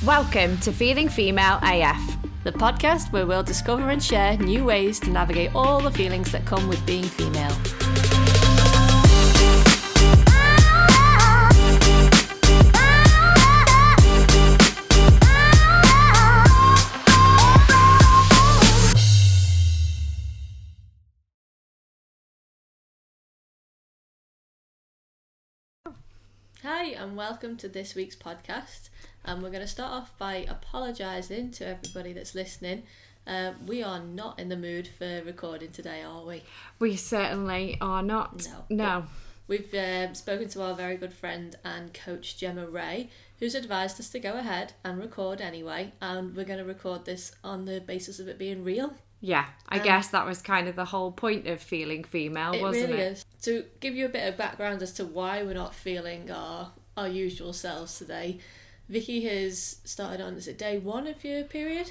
Welcome to Feeling Female AF, the podcast where we'll discover and share new ways to navigate all the feelings that come with being female. Hi and welcome to this week's podcast. We're going to start off by apologising to everybody that's listening. We are not in the mood for recording today, are we? We certainly are not. No. We've spoken to our very good friend and coach Gemma Ray, who's advised us to go ahead and record anyway, and we're going to record this on the basis of it being real. Yeah, I guess that was kind of the whole point of Feeling Female, wasn't it? It really is. To give you a bit of background as to why we're not feeling our usual selves today, Vicky has started on, is it day one of your period?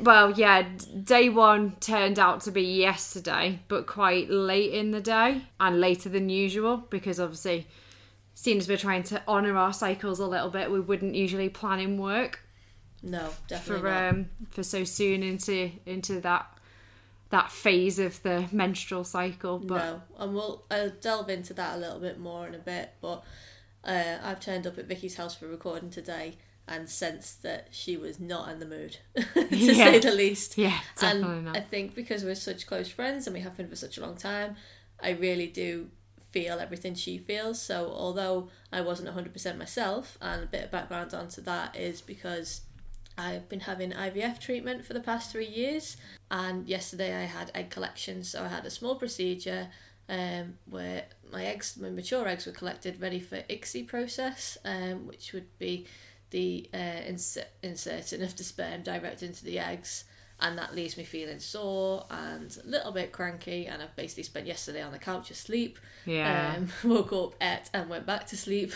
Day one turned out to be yesterday, but quite late in the day and later than usual because obviously, seeing as we're trying to honour our cycles a little bit, we wouldn't usually plan in work. No, definitely not. For so soon into that phase of the menstrual cycle. But no, and I'll delve into that a little bit more in a bit, but I've turned up at Vicky's house for recording today and sensed that she was not in the mood, to say the least. Yeah, definitely and not. I think because we're such close friends and we have been for such a long time, I really do feel everything she feels. So although I wasn't 100% myself, and a bit of background onto that is because I've been having IVF treatment for the past 3 years, and yesterday I had egg collection, so I had a small procedure where my mature eggs were collected ready for ICSI process, which would be the inserting of the sperm direct into the eggs, and that leaves me feeling sore and a little bit cranky, and I've basically spent yesterday on the couch asleep. Woke up, ate and went back to sleep.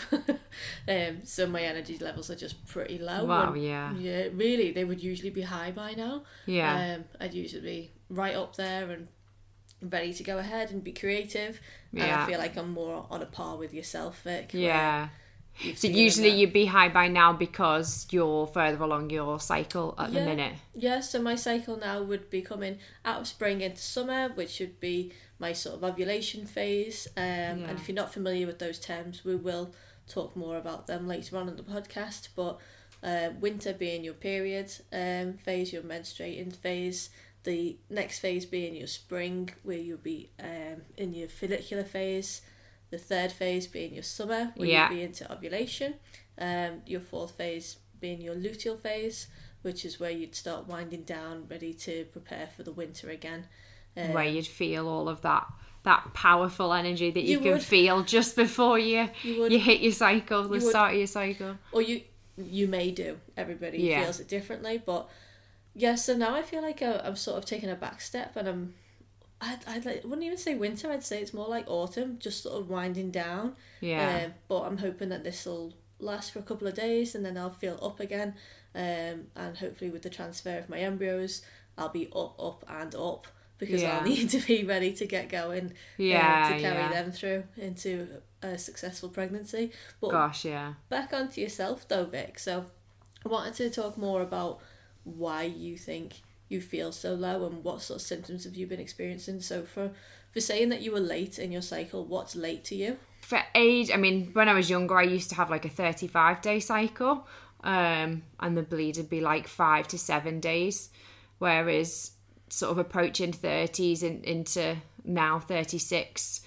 So my energy levels are just pretty low. Wow, yeah, really, they would usually be high by now. I'd usually be right up there and ready to go ahead and be creative. And I feel like I'm more on a par with yourself, Vic. So usually you'd be high by now because you're further along your cycle at the minute. Yeah, so my cycle now would be coming out of spring into summer, which should be my sort of ovulation phase. And if you're not familiar with those terms, we will talk more about them later on in the podcast. But winter being your period phase, your menstruating phase. The next phase being your spring, where you'll be in your follicular phase. The third phase being your summer, where you'll be into ovulation. Your fourth phase being your luteal phase, which is where you'd start winding down, ready to prepare for the winter again. Where you'd feel all of that powerful energy that you can feel just before you hit your cycle, the start of your cycle. Or you may do. Everybody feels it differently, but so now I feel like I'm sort of taking a back step, and I wouldn't even say winter, I'd say it's more like autumn, just sort of winding down. But I'm hoping that this will last for a couple of days and then I'll feel up again, and hopefully with the transfer of my embryos I'll be up and up, because I'll need to be ready to get going to carry them through into a successful pregnancy. But back onto yourself though, Vic, so I wanted to talk more about why you think you feel so low and what sort of symptoms have you been experiencing. So for saying that you were late in your cycle, what's late to you? For age, I mean, when I was younger I used to have like a 35-day cycle, and the bleed would be like 5 to 7 days, whereas sort of approaching 30s and into now 36,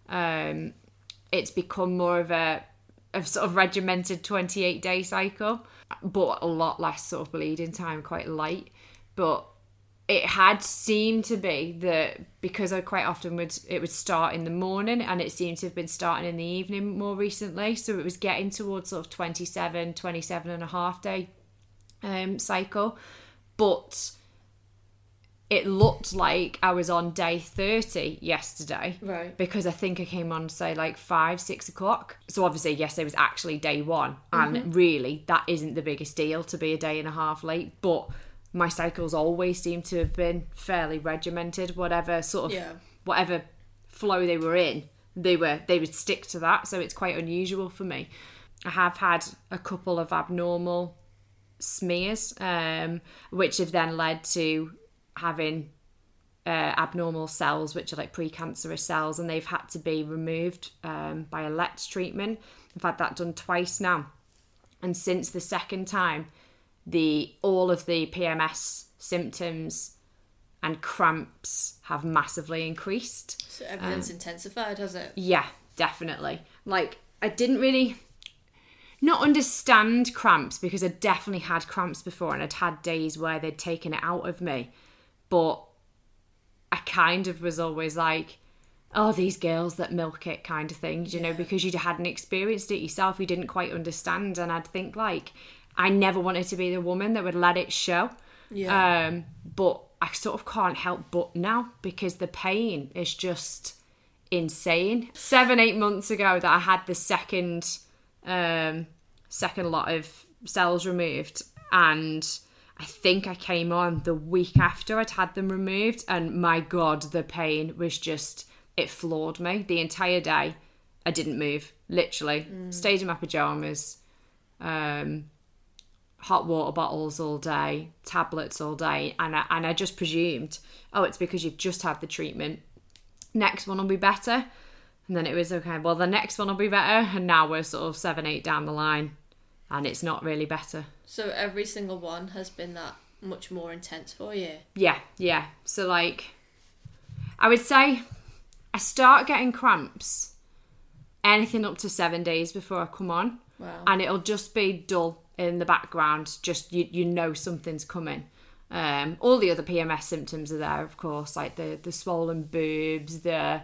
it's become more of a sort of regimented 28-day cycle, but a lot less sort of bleeding time, quite light. But it had seemed to be that because I quite often it would start in the morning, and it seemed to have been starting in the evening more recently. So it was getting towards sort of 27 and a half day cycle. But it looked like I was on day 30 yesterday. Right. Because I think I came on, say, like 5-6 o'clock. So obviously yesterday was actually day one. And really, that isn't the biggest deal to be a day and a half late. But my cycles always seem to have been fairly regimented. Whatever flow they were in, they would stick to that. So it's quite unusual for me. I have had a couple of abnormal smears, which have then led to having abnormal cells, which are like precancerous cells, and they've had to be removed by a LETS treatment. I've had that done twice now, and since the second time, all of the PMS symptoms and cramps have massively increased. So everything's intensified, has it? Yeah, definitely. Like, I didn't really not understand cramps, because I definitely had cramps before and I'd had days where they'd taken it out of me, but I kind of was always like, oh, these girls that milk it kind of thing, you know, because you hadn't experienced it yourself, you didn't quite understand. And I'd think, like, I never wanted to be the woman that would let it show. Yeah. But I sort of can't help but now, because the pain is just insane. 7-8 months ago that I had the second lot of cells removed, and I think I came on the week after I'd had them removed, and my God, the pain was just, it floored me. The entire day I didn't move, literally. Stayed in my pyjamas, hot water bottles all day, tablets all day, and I just presumed, oh, it's because you've just had the treatment, next one will be better. And then it was, okay, well, the next one will be better, and now we're sort of 7-8 down the line, and it's not really better. So every single one has been that much more intense for you? Yeah. So, like, I would say I start getting cramps anything up to 7 days before I come on. Wow. And it'll just be dull in the background, just you know something's coming. All the other PMS symptoms are there, of course, like the swollen boobs, the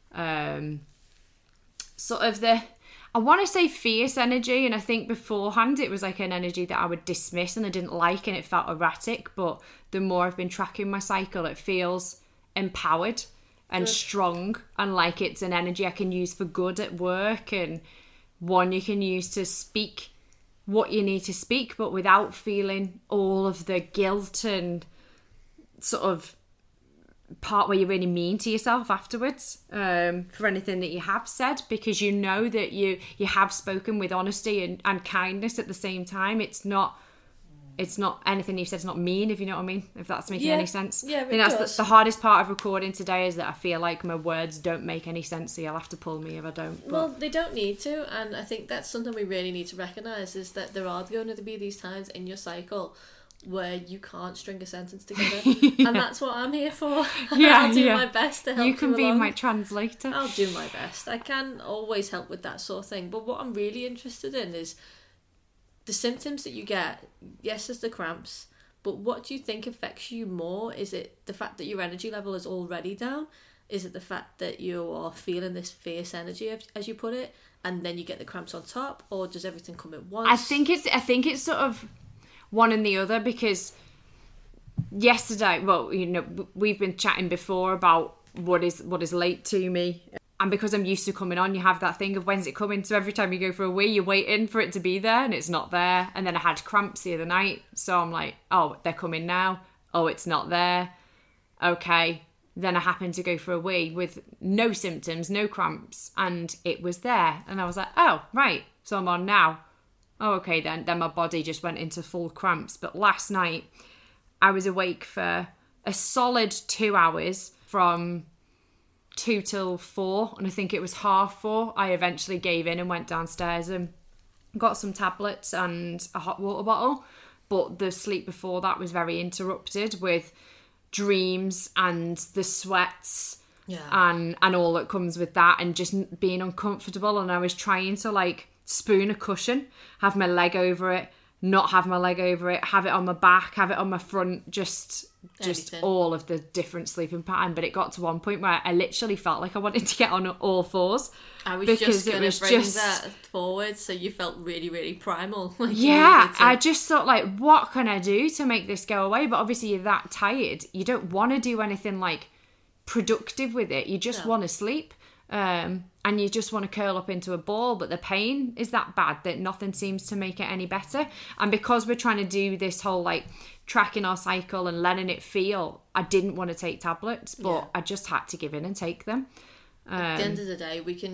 sort of the, I want to say fierce energy, and I think beforehand it was like an energy that I would dismiss and I didn't like, and it felt erratic, but the more I've been tracking my cycle, it feels empowered and strong, and like it's an energy I can use for good at work, and one you can use to speak what you need to speak, but without feeling all of the guilt and sort of part where you're really mean to yourself afterwards for anything that you have said, because you know that you have spoken with honesty and kindness at the same time. It's not anything you've said is not mean, if you know what I mean, if that's making any sense. Yeah, I think that's the hardest part of recording today, is that I feel like my words don't make any sense, so you'll have to pull me if I don't. Well, they don't need to, and I think that's something we really need to recognise, is that there are going to be these times in your cycle where you can't string a sentence together. And that's what I'm here for. I'll do my best to help you. You can be my translator. I'll do my best. I can always help with that sort of thing, but what I'm really interested in is the symptoms that you get. Yes, there's the cramps, but what do you think affects you more? Is it the fact that your energy level is already down? Is it the fact that you are feeling this fierce energy, as you put it, and then you get the cramps on top, or does everything come at once? I think it's sort of one and the other, because yesterday, well, you know, we've been chatting before about what is late to me. And because I'm used to coming on, you have that thing of when's it coming. So every time you go for a wee, you're waiting for it to be there, and it's not there. And then I had cramps the other night, so I'm like, oh, they're coming now. Oh, it's not there. Okay. Then I happened to go for a wee with no symptoms, no cramps, and it was there. And I was like, oh, right. So I'm on now. Oh, okay then. Then my body just went into full cramps. But last night, I was awake for a solid 2 hours from 2 till 4, and I think it was 4:30. I eventually gave in and went downstairs and got some tablets and a hot water bottle. But the sleep before that was very interrupted with dreams and the sweats and all that comes with that, and just being uncomfortable. And I was trying to like spoon a cushion, have my leg over it, not have my leg over it, have it on my back, have it on my front, just anything. All of the different sleeping pattern. But it got to one point where I literally felt like I wanted to get on all fours. I was just going to bring that forward, so you felt really, really primal. Like I just thought, like, what can I do to make this go away? But obviously you're that tired, you don't want to do anything like productive with it. You just want to sleep. And you just want to curl up into a ball, but the pain is that bad that nothing seems to make it any better. And because we're trying to do this whole like tracking our cycle and letting it feel, I didn't want to take tablets, but I just had to give in and take them. At the end of the day, we can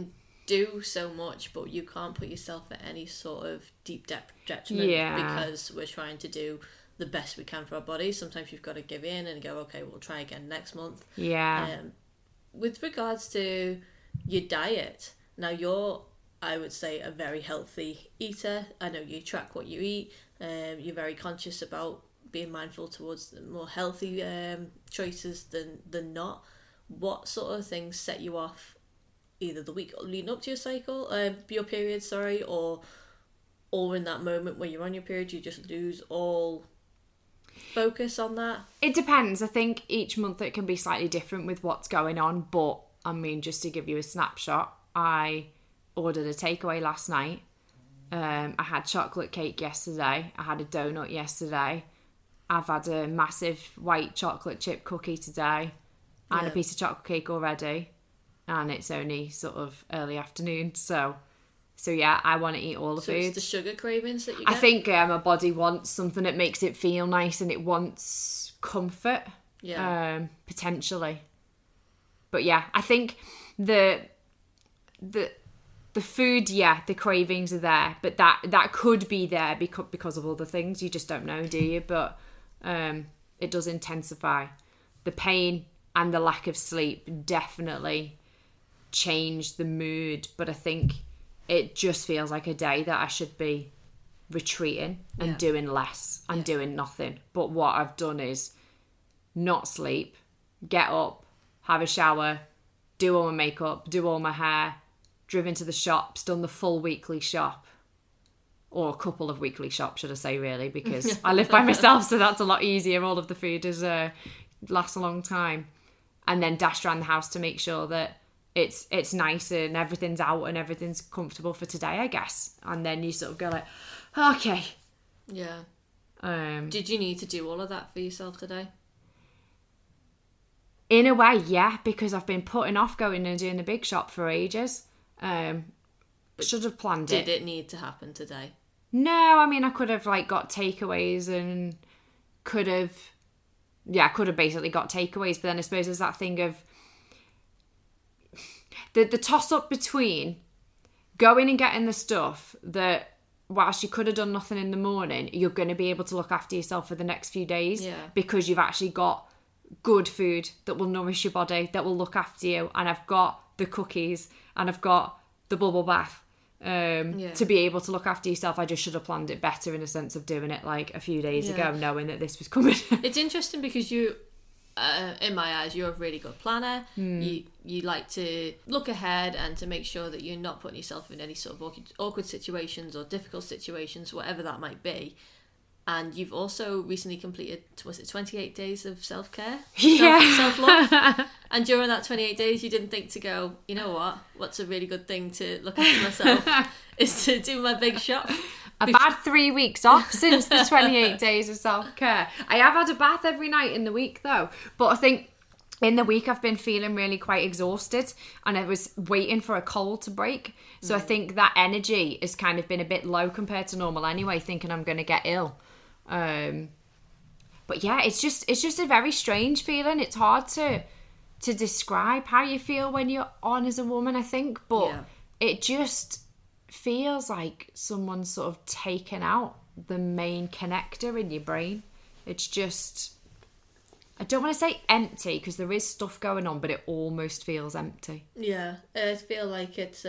do so much, but you can't put yourself at any sort of deep detriment because we're trying to do the best we can for our body. Sometimes you've got to give in and go, okay, we'll try again next month. With regards to your diet, now you're, I would say, a very healthy eater. I know you track what you eat. You're very conscious about being mindful towards the more healthy choices than not. What sort of things set you off either the week leading up to your period, or in that moment where you're on your period, you just lose all focus on that? It depends. I think each month it can be slightly different with what's going on, but I mean, just to give you a snapshot, I ordered a takeaway last night. I had chocolate cake yesterday. I had a donut yesterday. I've had a massive white chocolate chip cookie today and a piece of chocolate cake already. And it's only sort of early afternoon. So yeah, I want to eat all the food. It's the sugar cravings that you get? I think my body wants something that makes it feel nice, and it wants comfort. Yeah. Potentially. But yeah, I think the food, the cravings are there, but that could be there because of other things. You just don't know, do you? But it does intensify. The pain and the lack of sleep definitely change the mood, but I think it just feels like a day that I should be retreating and doing less and doing nothing. But what I've done is not sleep, get up, have a shower, do all my makeup, do all my hair, driven to the shops, done the full weekly shop. Or a couple of weekly shops, should I say, really, because I live by myself, so that's a lot easier. All of the food lasts a long time. And then dashed around the house to make sure that it's nice and everything's out and everything's comfortable for today, I guess. And then you sort of go like, okay. Yeah. Did you need to do all of that for yourself today? In a way, yeah, because I've been putting off going and doing the big shop for ages. But should have planned it. Did it need to happen today? No, I mean, I could have got takeaways and could have basically got takeaways. But then I suppose there's that thing of the toss up between going and getting the stuff that, whilst you could have done nothing in the morning, you're going to be able to look after yourself for the next few days because you've actually got good food that will nourish your body, that will look after you. And I've got the cookies and I've got the bubble bath. To be able to look after yourself. I just should have planned it better in a sense of doing it a few days ago, knowing that this was coming. It's interesting because you, in my eyes, you're a really good planner. You like to look ahead and to make sure that you're not putting yourself in any sort of awkward situations or difficult situations, whatever that might be. And you've also recently completed, 28 days of self-care? Self-love? And during that 28 days, you didn't think to go, you know what's a really good thing to look after myself is to do my big shop. I've had 3 weeks off since the 28 days of self-care. I have had a bath every night in the week, though. But I think in the week, I've been feeling really quite exhausted and I was waiting for a cold to break. So I think that energy has kind of been a bit low compared to normal anyway, thinking I'm going to get ill. But yeah, it's just a very strange feeling. It's hard to describe how you feel when you're on as a woman, I think, but it just feels like someone's sort of taken out the main connector in your brain. It's just, I don't want to say empty because there is stuff going on, but it almost feels empty. Yeah, I feel like it's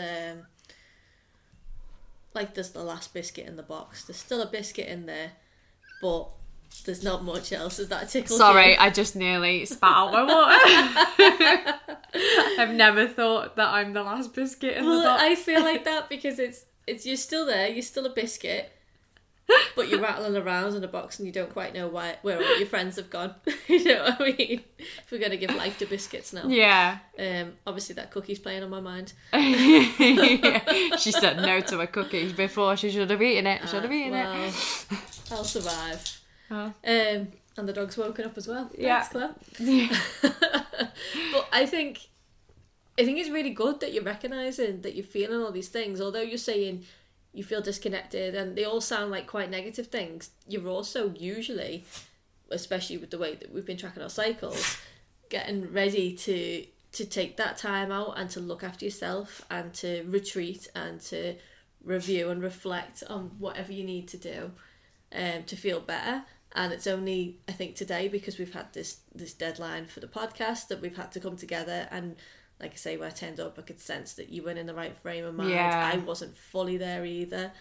like there's the last biscuit in the box. There's still a biscuit in there, but there's not much else. Is that tickle? Sorry, I just nearly spat out my water. I've never thought that I'm the last biscuit in the box. I feel like that because it's you're still there. You're still a biscuit, but you're rattling around in a box and you don't quite know where all your friends have gone. You know what I mean? If we're going to give life to biscuits now. Yeah. Obviously that cookie's playing on my mind. She said no to a cookie before she should have eaten it. It. I'll survive. Oh. And the dog's woken up as well. Yeah. Thanks, Claire. But I think it's really good that you're recognising that you're feeling all these things. Although you're saying you feel disconnected and they all sound like quite negative things, you're also usually, especially with the way that we've been tracking our cycles, getting ready to to take that time out and to look after yourself and to retreat and to review and reflect on whatever you need to do to feel better. And it's only, I think, today, because we've had this deadline for the podcast, that we've had to come together. And like I say, when I turned up, I could sense that you weren't in the right frame of mind. Yeah. I wasn't fully there either.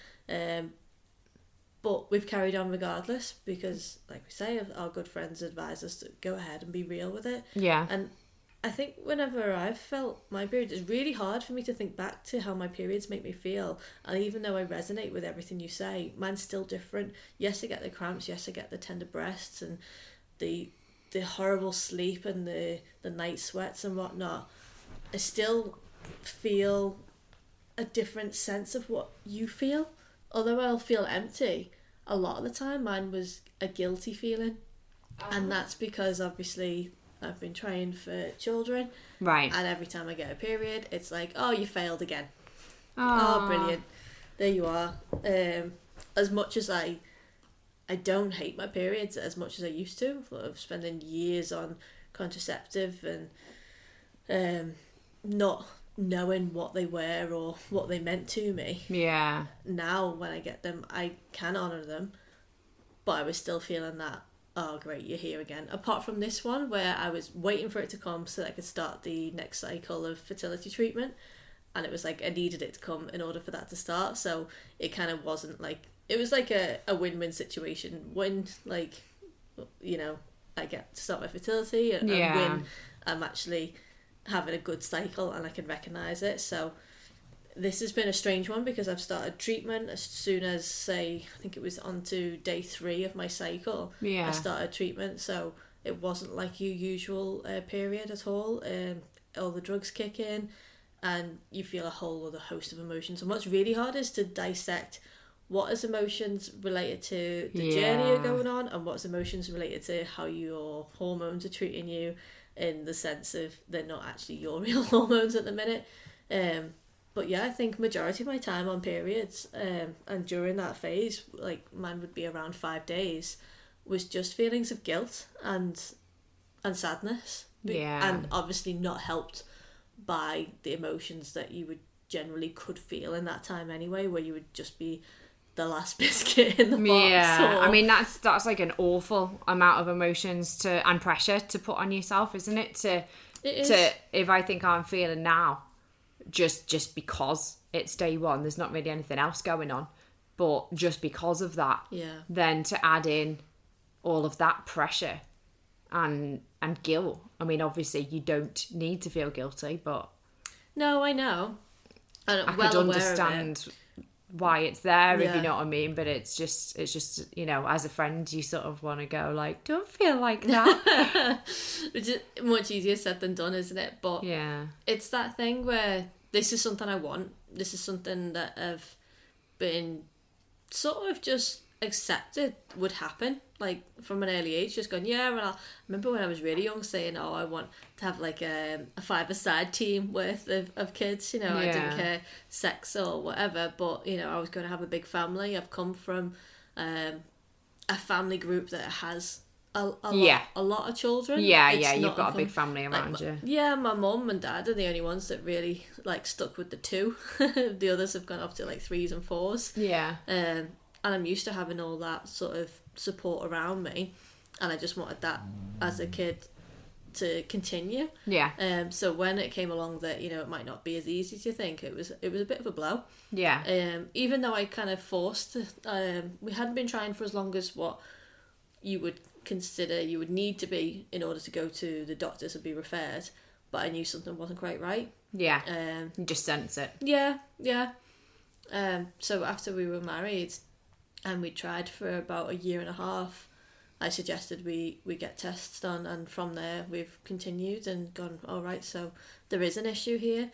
But we've carried on regardless, because, like we say, our good friends advise us to go ahead and be real with it. Yeah. And I think whenever I've felt my period, it's really hard for me to think back to how my periods make me feel. And even though I resonate with everything you say, mine's still different. Yes, I get the cramps. Yes, I get the tender breasts and the horrible sleep and the night sweats and whatnot. I still feel a different sense of what you feel. Although I'll feel empty, a lot of the time mine was a guilty feeling. And that's because obviously I've been trying for children. Right. And every time I get a period, it's like, oh, you failed again. Oh, Brilliant. There you are. As much as I don't hate my periods as much as I used to, of spending years on contraceptive and not knowing what they were or what they meant to me. Yeah. Now when I get them, I can honour them, but I was still feeling that, oh great, you're here again. Apart from this one where I was waiting for it to come so that I could start the next cycle of fertility treatment, and it was like I needed it to come in order for that to start. So it kind of wasn't like, it was like a win-win situation. When, like, you know, I get to start my fertility and win, I'm actually having a good cycle and I can recognise it. So this has been a strange one, because I've started treatment as soon as, say, I think it was on to day 3 of my cycle. I started treatment, so it wasn't like your usual period at all. All the drugs kick in and you feel a whole other host of emotions. And what's really hard is to dissect what is emotions related to the journey you're going on and what's emotions related to how your hormones are treating you, in the sense of they're not actually your real hormones at the minute. But yeah, I think majority of my time on periods, and during that phase, like mine would be around 5 days, was just feelings of guilt and sadness. And obviously not helped by the emotions that you would generally could feel in that time anyway, where you would just be the last biscuit in the box. I mean, that's like an awful amount of emotions and pressure to put on yourself, isn't it? To if I think I'm feeling now, just because it's day 1, there's not really anything else going on, but just because of that, then to add in all of that pressure and guilt. I mean, obviously you don't need to feel guilty, but no, I know, I could understand why it's there, if you know what I mean. But it's just you know, as a friend, you sort of want to go like, don't feel like that. Which is much easier said than done, isn't it? But it's that thing where this is something I want. This is something that I've been sort of just accepted would happen, like from an early age, just going, yeah. And I remember when I was really young saying, oh, I want to have like a 5-a-side team worth of kids, you know. I didn't care sex or whatever, but you know, I was going to have a big family. I've come from a family group that has a lot of children. You've got a big family around you. Yeah, my mum and dad are the only ones that really like stuck with the 2. The others have gone off to like 3s and 4s. And I'm used to having all that sort of support around me, and I just wanted that as a kid to continue. So when it came along that, you know, it might not be as easy as you think, it was a bit of a blow. Even though I kind of forced, we hadn't been trying for as long as what you would consider you would need to be in order to go to the doctors and be referred, but I knew something wasn't quite right. You just sense it. So after we were married and we tried for about 1.5 years, I suggested we get tests done, and from there we've continued and gone, all right, so there is an issue here.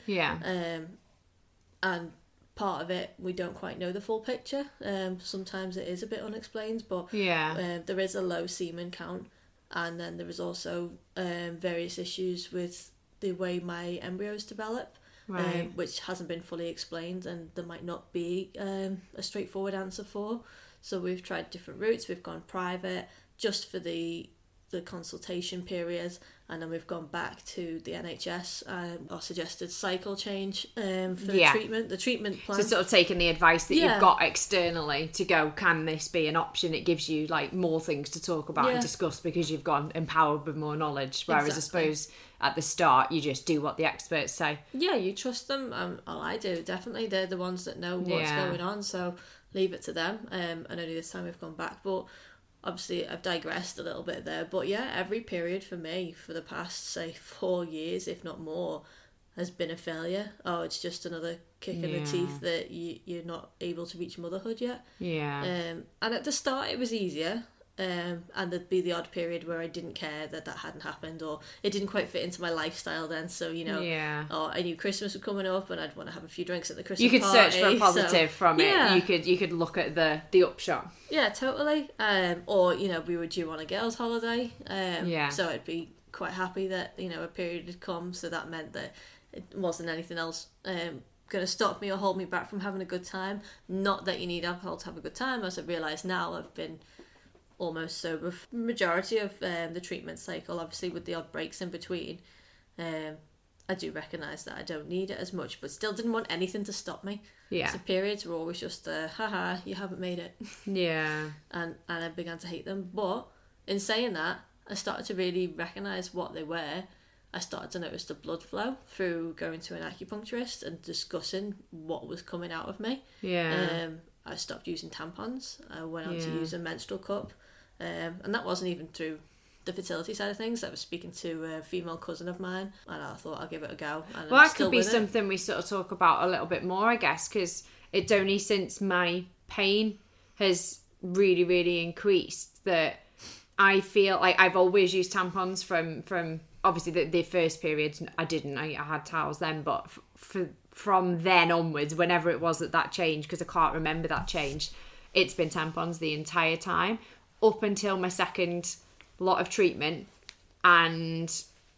And part of it, we don't quite know the full picture. Sometimes it is a bit unexplained, but there is a low semen count, and then there is also various issues with the way my embryos develop, which hasn't been fully explained, and there might not be a straightforward answer for. So we've tried different routes. We've gone private just for the the consultation period, and then we've gone back to the NHS, our suggested cycle change for the treatment plan. So sort of taking the advice that you've got externally to go, can this be an option? It gives you like more things to talk about and discuss because you've gone empowered with more knowledge. Whereas I suppose at the start you just do what the experts say. Yeah, you trust them. I do, definitely. They're the ones that know what's going on, so leave it to them. And only this time we've gone back, but obviously I've digressed a little bit there. But yeah, every period for me for the past, say, 4 years, if not more, has been a failure. Oh, it's just another kick in the teeth that you're not able to reach motherhood yet. And at the start it was easier. And there'd be the odd period where I didn't care that hadn't happened, or it didn't quite fit into my lifestyle then. So, or I knew Christmas was coming up and I'd want to have a few drinks at the Christmas party. You could search for a positive from it. You could look at the upshot. Yeah, totally. Or, we were due on a girls' holiday. So I'd be quite happy that, a period had come. So that meant that it wasn't anything else going to stop me or hold me back from having a good time. Not that you need alcohol to have a good time, as I realise now. I've been almost sober for the majority of the treatment cycle, obviously with the odd breaks in between. I do recognise that I don't need it as much, but still didn't want anything to stop me. So periods were always just haha, you haven't made it. And I began to hate them. But in saying that, I started to really recognise what they were. I started to notice the blood flow through going to an acupuncturist and discussing what was coming out of me. I stopped using tampons. I went on to use a menstrual cup. And that wasn't even through the fertility side of things. I was speaking to a female cousin of mine, and I thought I'll give it a go. And well, that could be something we sort of talk about a little bit more, I guess, because it's only since my pain has really, really increased that I feel like I've always used tampons from obviously the first periods. I didn't. I had towels then, but from then onwards, whenever it was that changed, because I can't remember that change, it's been tampons the entire time up until my second lot of treatment. And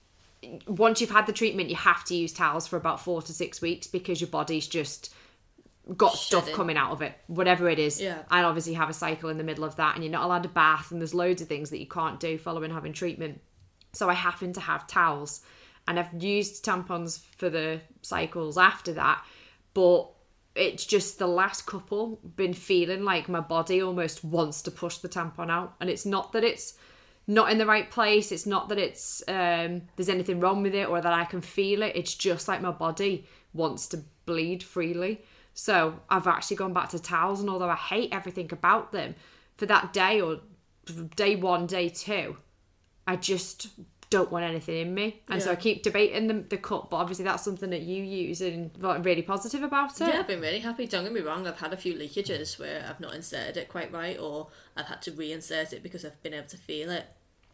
once you've had the treatment, you have to use towels for about 4 to 6 weeks because your body's just got stuff coming out of it, whatever it is. And obviously have a cycle in the middle of that, and you're not allowed to bath, and there's loads of things that you can't do following having treatment. So I happen to have towels, and I've used tampons for the cycles after that, but it's just the last couple been feeling like my body almost wants to push the tampon out. And it's not that it's not in the right place. It's not that it's there's anything wrong with it or that I can feel it. It's just like my body wants to bleed freely. So I've actually gone back to towels, and although I hate everything about them, for that day or day 1, day 2, I just don't want anything in me. And so I keep debating the cup, but obviously that's something that you use and really positive about it. Yeah, I've been really happy. Don't get me wrong, I've had a few leakages where I've not inserted it quite right, or I've had to reinsert it because I've been able to feel it.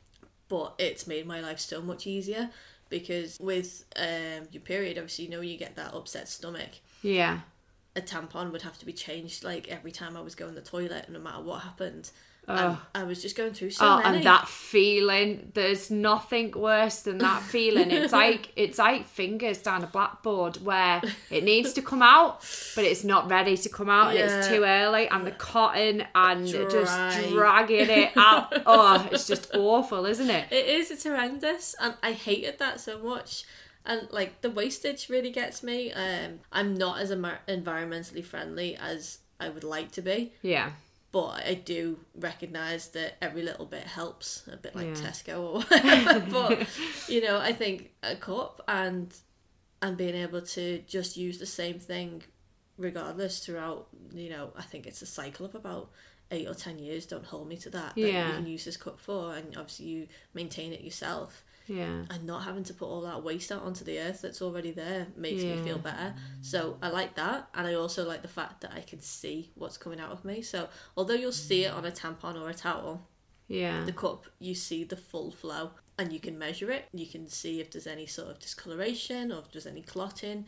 But it's made my life so much easier, because with your period, obviously, when you get that upset stomach, a tampon would have to be changed like every time I was going to the toilet, no matter what happened. And I was just going through so many. And that feeling, there's nothing worse than that feeling. It's like fingers down a blackboard where it needs to come out, but it's not ready to come out, and it's too early, and the cotton and just dragging it out. It's just awful, isn't it? It is. It's horrendous, and I hated that so much. And like the wastage really gets me. I'm not as environmentally friendly as I would like to be. But I do recognise that every little bit helps, a bit like Tesco or whatever. But, I think a cup and being able to just use the same thing regardless throughout, I think it's a cycle of about 8 or 10 years. Don't hold me to that. You can use this cup for, and obviously you maintain it yourself. And not having to put all that waste out onto the earth that's already there makes me feel better. So I like that, and I also like the fact that I can see what's coming out of me. So although you'll see it on a tampon or a towel, the cup, you see the full flow, and you can measure it. You can see if there's any sort of discoloration or if there's any clotting.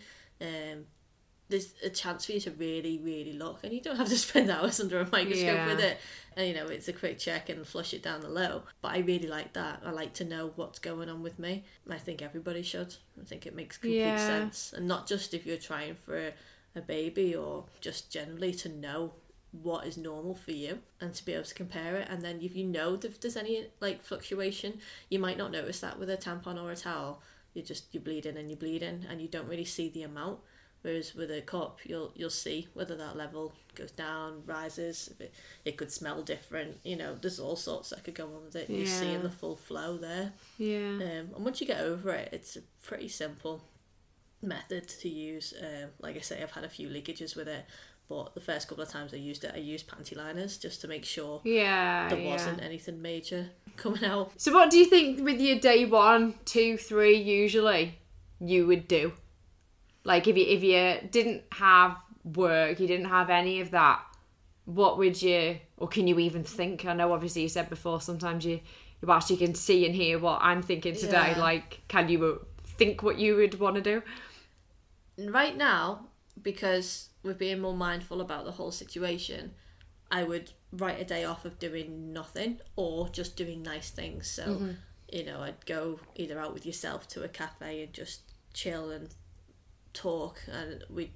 There's a chance for you to really, really look, and you don't have to spend hours under a microscope with it. And, it's a quick check and flush it down the low. But I really like that. I like to know what's going on with me. I think everybody should. I think it makes complete sense. And not just if you're trying for a baby, or just generally to know what is normal for you and to be able to compare it. And then if you know if there's any like fluctuation, you might not notice that with a tampon or a towel. You're bleeding and you don't really see the amount. Whereas with a cup, you'll see whether that level goes down, rises. If it could smell different. You know, there's all sorts that could go on with it. You're seeing the full flow there. Yeah. And once you get over it, it's a pretty simple method to use. Like I say, I've had a few leakages with it, but the first couple of times I used panty liners just to make sure there wasn't anything major coming out. So what do you think with your day 1, 2, 3 usually you would do? Like if you didn't have work, you didn't have any of that, what would you, or can you even think? I know obviously you said before sometimes you actually can see and hear what I'm thinking today. Yeah. Like, can you think what you would want to do? Right now, because we're being more mindful about the whole situation, I would write a day off of doing nothing or just doing nice things. So, you know, I'd go either out with yourself to a cafe and just chill and talk, and we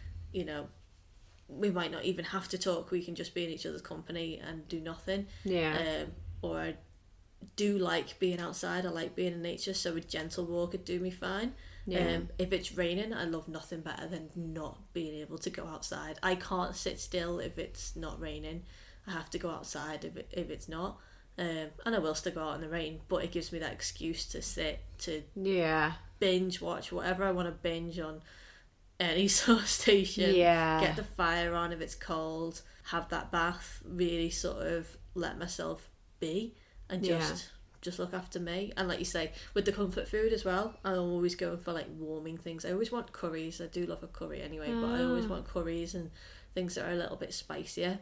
might not even have to talk. We can just be in each other's company and do nothing. Or I do like being outside. I like being in nature, so a gentle walk would do me fine. If it's raining, I love nothing better than not being able to go outside. I can't sit still if it's not raining. I have to go outside if it's not. And I will still go out in the rain, but it gives me that excuse to sit, to binge watch whatever I want to binge on any sort of station. Get the fire on if it's cold, have that bath, really sort of let myself be and just look after me. And like you say, with the comfort food as well, I'm always going for like warming things. I always want curries. I do love a curry anyway, but I always want curries and things that are a little bit spicier.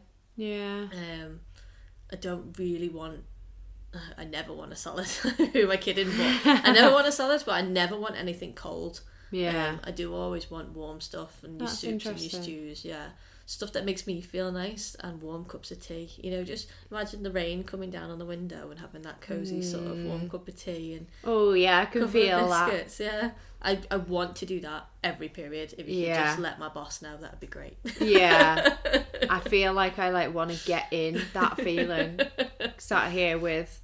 I don't really want, I never want a salad. Who am I kidding? But I never want a salad, but I never want anything cold. I do always want warm stuff and your soups and your stews. Stuff that makes me feel nice, and warm cups of tea. You know, just imagine the rain coming down on the window and having that cosy sort of warm cup of tea and I can feel biscuits. I want to do that every period. If you could just let my boss know, that'd be great. I feel like I like want to get in that feeling. Sat here with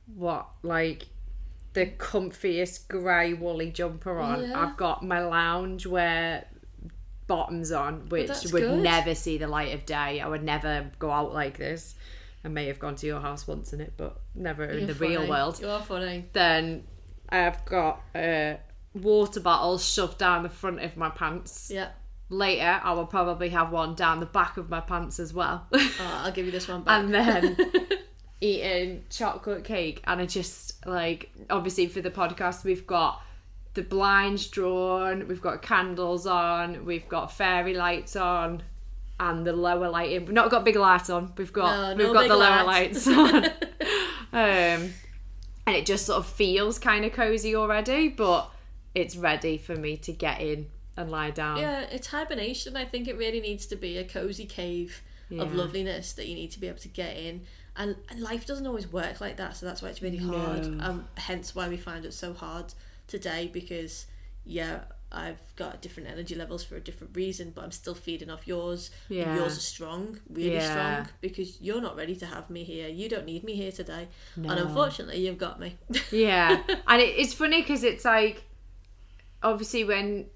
the comfiest grey woolly jumper on. I've got my loungewear bottoms on, which would never see the light of day. I would never go out like this. I may have gone to your house once in it, but never in the real world. You're funny. Then I've got water bottles shoved down the front of my pants. Later, I will probably have one down the back of my pants as well. I'll give you this one back. And then eating chocolate cake, and I just obviously for the podcast we've got the blinds drawn, we've got candles on, we've got fairy lights on, and the lower lighting. We've not got big lights on. We've got the lower lights on. And it just sort of feels kind of cozy already, but it's ready for me to get in and lie down. It's hibernation. I think it really needs to be a cozy cave of loveliness that you need to be able to get in. And life doesn't always work like that, so that's why it's really hard. Hence why we find it so hard today, because I've got different energy levels for a different reason, but I'm still feeding off yours. And yours are strong, really strong, because you're not ready to have me here. You don't need me here today. And unfortunately, you've got me. And it's funny because it's like, obviously when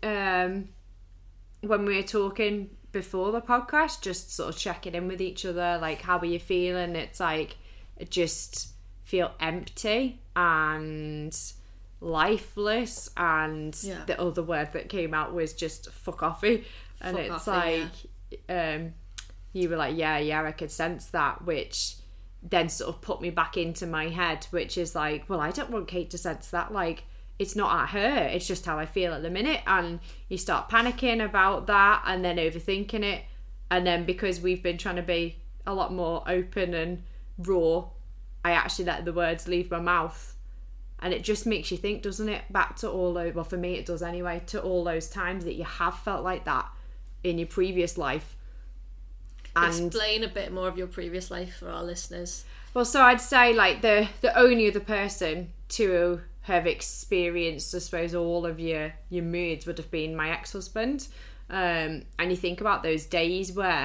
we were talking before the podcast, just sort of checking in with each other, like, how are you feeling? It's like, I just feel empty and lifeless, and the other word that came out was just fuck offy. And you were like, I could sense that, which then sort of put me back into my head, which is like, well, I don't want Kate to sense that. Like, it's not at her, it's just how I feel at the minute. And you start panicking about that and then overthinking it, and then because we've been trying to be a lot more open and raw, I actually let the words leave my mouth. And it just makes you think, doesn't it? Back to all those, well, for me it does anyway, to all those times that you have felt like that in your previous life. And explain a bit more of your previous life for our listeners. Well, so I'd say like the only other person to have experienced, I suppose, all of your moods would have been my ex-husband. And you think about those days where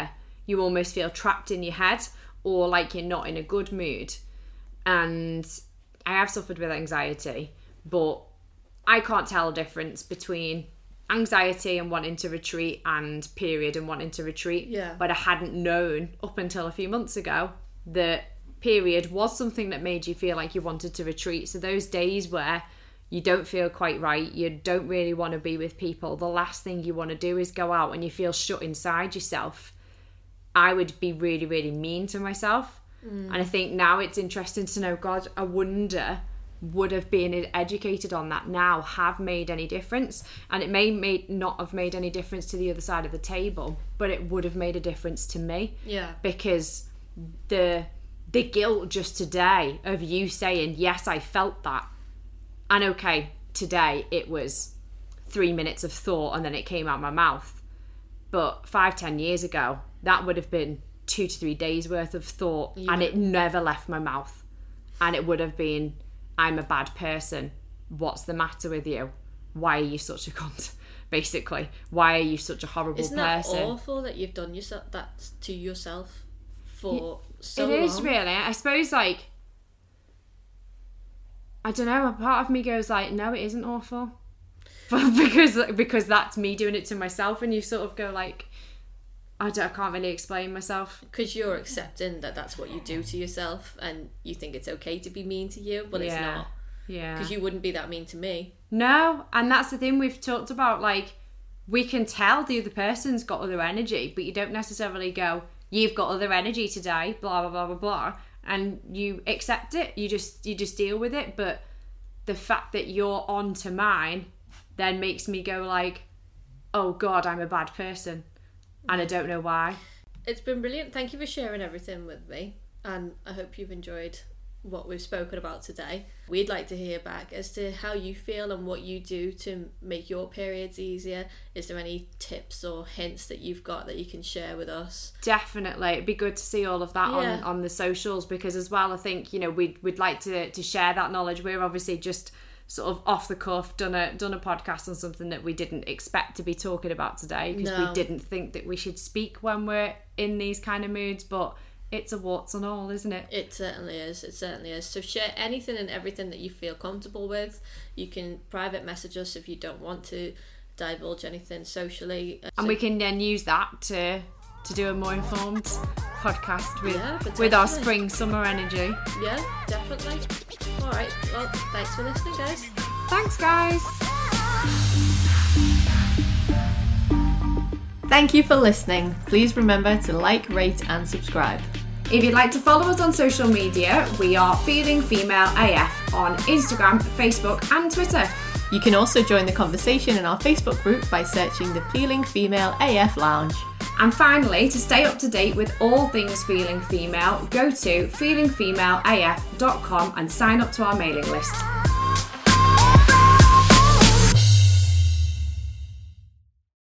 you almost feel trapped in your head, or like you're not in a good mood. And I have suffered with anxiety, but I can't tell a difference between anxiety and wanting to retreat and period and wanting to retreat. Yeah. But I hadn't known up until a few months ago that period was something that made you feel like you wanted to retreat. So those days where you don't feel quite right, you don't really want to be with people, the last thing you want to do is go out and you feel shut inside yourself. I would be really, really mean to myself. And I think now it's interesting to know, God, I wonder, would have been educated on that now have made any difference? And it may not have made any difference to the other side of the table, but it would have made a difference to me. Yeah. Because the guilt just today of you saying, yes, I felt that. And okay, today it was 3 minutes of thought and then it came out my mouth. But 5-10 years ago, that would have been 2 to 3 days worth of thought, and it never left my mouth. And it would have been, I'm a bad person. What's the matter with you? Why are you such a cunt? Basically, why are you such a horrible person? Isn't that awful that you've done that to yourself for so long? It is really. I suppose, like, I don't know, a part of me goes like, no, it isn't awful. because that's me doing it to myself, and you sort of go like, I can't really explain myself. Because you're accepting that that's what you do to yourself, and you think it's okay to be mean to you, but it's not. Yeah. Because you wouldn't be that mean to me. No, and that's the thing we've talked about, like, we can tell the other person's got other energy, but you don't necessarily go, you've got other energy today, blah, blah, blah, blah, blah, and you accept it, you just deal with it. But the fact that you're on to mine then makes me go like, oh God, I'm a bad person, and I don't know why. It's been brilliant. Thank you for sharing everything with me, and I hope you've enjoyed what we've spoken about today. We'd like to hear back as to how you feel and what you do to make your periods easier. Is there any tips or hints that you've got that you can share with us? Definitely, it'd be good to see all of that on the socials, because as well, I think, you know, we'd like to share that knowledge. We're obviously just sort of off the cuff done a podcast on something that we didn't expect to be talking about today, because we didn't think that we should speak when we're in these kind of moods, but it's a warts and all, isn't it? It certainly is. It certainly is. So share anything and everything that you feel comfortable with. You can private message us if you don't want to divulge anything socially. And we can then use that to do a more informed podcast with our spring summer energy. Yeah, definitely. All right. Well, thanks for listening, guys. Thanks, guys. Thank you for listening. Please remember to like, rate and subscribe. If you'd like to follow us on social media, we are Feeling Female AF on Instagram, Facebook and Twitter. You can also join the conversation in our Facebook group by searching the Feeling Female AF Lounge. And finally, to stay up to date with all things Feeling Female, go to feelingfemaleaf.com and sign up to our mailing list.